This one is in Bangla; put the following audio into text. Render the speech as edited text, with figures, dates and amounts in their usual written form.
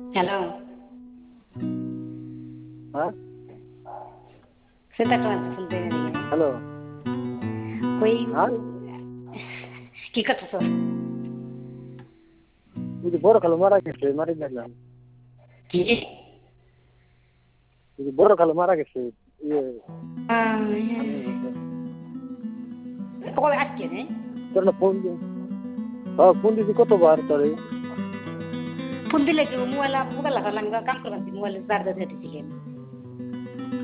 হ্যালো, হ্যাঁ, সেটা তোমার ফোন পেয়ে গেলে হ্যালো, কই হ্যাঁ, কি করতেছ? এই যে বড় খালু মারা গেছে, মারি গেলাম। কি এই যে বড় খালু মারা গেছে, ইয়ে, আমি কবে আজকে রে? তোর না ফোন দিয়ে, হ্যাঁ, ফোন দিছি কতবার তোরে। ফোন দিলে কি মোবাইল মোবাইল হাতে লাগবে কাম করবেন মোবাইল চার্জার দিয়েছিলেন